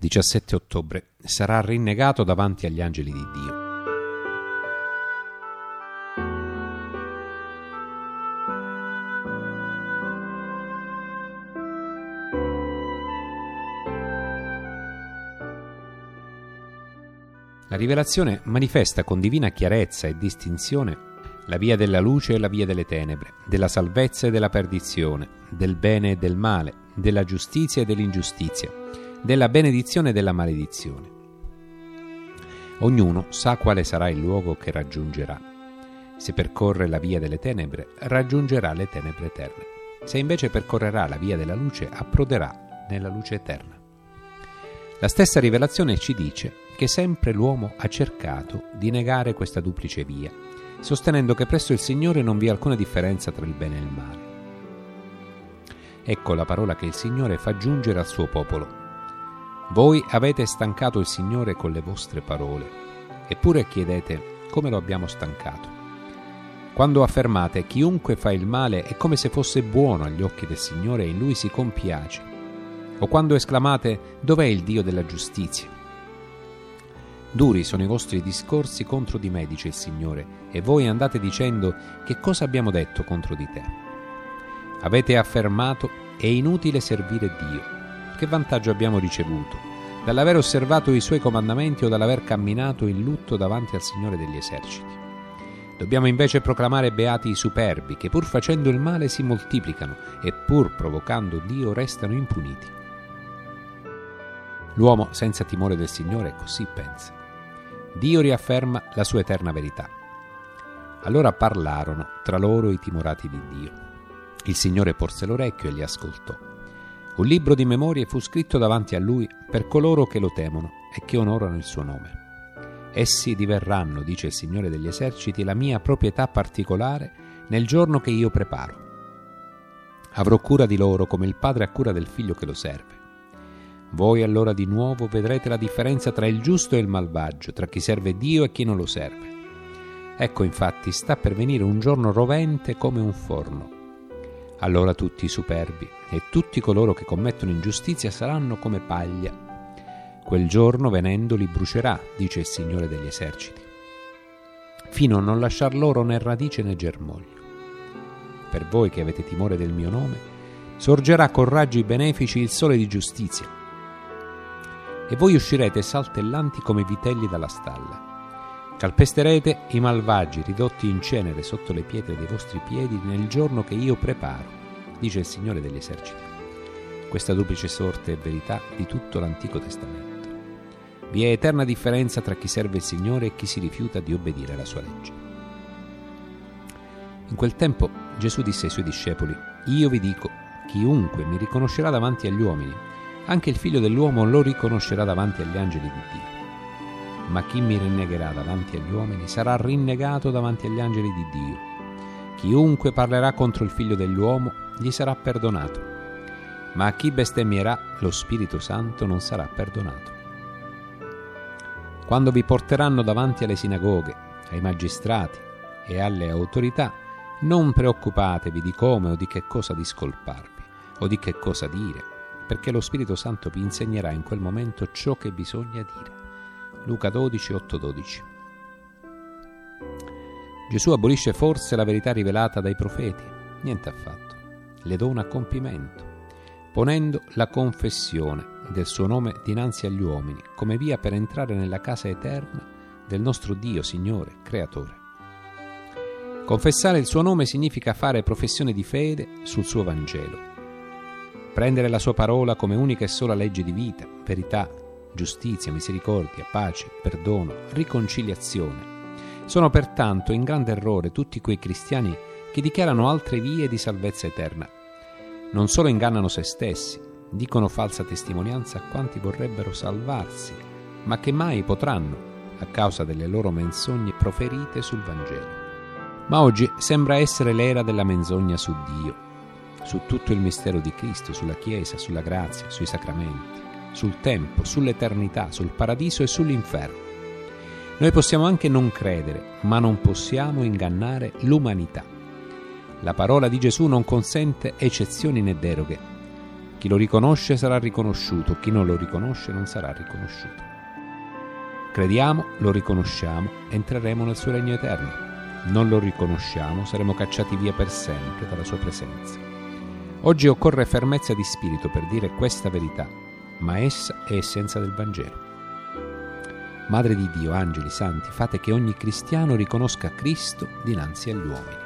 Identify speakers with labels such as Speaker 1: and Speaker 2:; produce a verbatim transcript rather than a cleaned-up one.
Speaker 1: diciassette ottobre, sarà rinnegato davanti agli angeli di Dio. La rivelazione manifesta con divina chiarezza e distinzione la via della luce e la via delle tenebre, della salvezza e della perdizione, del bene e del male, della giustizia e dell'ingiustizia, della benedizione e della maledizione. Ognuno sa quale sarà il luogo che raggiungerà. Se percorre la via delle tenebre, raggiungerà le tenebre eterne. Se invece percorrerà la via della luce, approderà nella luce eterna. La stessa rivelazione ci dice che sempre l'uomo ha cercato di negare questa duplice via, sostenendo che presso il Signore non vi è alcuna differenza tra il bene e il male. Ecco la parola che il Signore fa giungere al suo popolo. Voi avete stancato il Signore con le vostre parole, eppure chiedete come lo abbiamo stancato. Quando affermate chiunque fa il male è come se fosse buono agli occhi del Signore e in Lui si compiace, o quando esclamate dov'è il Dio della giustizia? Duri sono i vostri discorsi contro di me, dice il Signore, e voi andate dicendo che cosa abbiamo detto contro di te. Avete affermato è inutile servire Dio. Che vantaggio abbiamo ricevuto dall'aver osservato i Suoi comandamenti o dall'aver camminato in lutto davanti al Signore degli eserciti? Dobbiamo invece proclamare beati i superbi, che pur facendo il male si moltiplicano e pur provocando Dio restano impuniti. L'uomo senza timore del Signore così pensa. Dio riafferma la sua eterna verità. Allora parlarono tra loro i timorati di Dio. Il Signore porse l'orecchio e li ascoltò. Un libro di memorie fu scritto davanti a Lui per coloro che lo temono e che onorano il suo nome. Essi diverranno, dice il Signore degli eserciti, la mia proprietà particolare nel giorno che io preparo. Avrò cura di loro come il padre ha cura del figlio che lo serve. Voi allora di nuovo vedrete la differenza tra il giusto e il malvagio, tra chi serve Dio e chi non lo serve. Ecco infatti sta per venire un giorno rovente come un forno. Allora tutti i superbi e tutti coloro che commettono ingiustizia saranno come paglia. Quel giorno venendo li brucerà, dice il Signore degli eserciti, fino a non lasciar loro né radice né germoglio. Per voi che avete timore del mio nome, sorgerà con raggi benefici il sole di giustizia, e voi uscirete saltellanti come vitelli dalla stalla. Calpesterete i malvagi ridotti in cenere sotto le pietre dei vostri piedi nel giorno che io preparo, dice il Signore degli eserciti. Questa duplice sorte è verità di tutto l'Antico Testamento. Vi è eterna differenza tra chi serve il Signore e chi si rifiuta di obbedire alla sua legge. In quel tempo Gesù disse ai Suoi discepoli: Io vi dico, chiunque mi riconoscerà davanti agli uomini, anche il Figlio dell'uomo lo riconoscerà davanti agli angeli di Dio. Ma chi mi rinnegherà davanti agli uomini sarà rinnegato davanti agli angeli di Dio. Chiunque parlerà contro il Figlio dell'uomo gli sarà perdonato, ma a chi bestemmierà lo Spirito Santo non sarà perdonato. Quando vi porteranno davanti alle sinagoghe, ai magistrati e alle autorità, non preoccupatevi di come o di che cosa discolparvi o di che cosa dire, perché lo Spirito Santo vi insegnerà in quel momento ciò che bisogna dire. Luca dodici, otto dodici. Gesù abolisce forse la verità rivelata dai profeti? Niente affatto. Le dona a compimento, ponendo la confessione del suo nome dinanzi agli uomini come via per entrare nella casa eterna del nostro Dio, Signore, Creatore. Confessare il suo nome significa fare professione di fede sul suo Vangelo. Prendere la sua parola come unica e sola legge di vita, verità, giustizia, misericordia, pace, perdono, riconciliazione. Sono pertanto in grande errore tutti quei cristiani che dichiarano altre vie di salvezza eterna. Non solo ingannano se stessi, dicono falsa testimonianza a quanti vorrebbero salvarsi, ma che mai potranno, a causa delle loro menzogne proferite sul Vangelo. Ma oggi sembra essere l'era della menzogna su Dio, su tutto il mistero di Cristo, sulla Chiesa, sulla grazia, sui sacramenti, sul tempo, sull'eternità, sul paradiso e sull'inferno. Noi possiamo anche non credere, ma non possiamo ingannare l'umanità. La parola di Gesù non consente eccezioni né deroghe. Chi lo riconosce sarà riconosciuto, chi non lo riconosce non sarà riconosciuto. Crediamo, lo riconosciamo, entreremo nel suo regno eterno. Non lo riconosciamo, saremo cacciati via per sempre dalla sua presenza. Oggi occorre fermezza di spirito per dire questa verità, ma essa è essenza del Vangelo. Madre di Dio, angeli, santi, fate che ogni cristiano riconosca Cristo dinanzi agli uomini.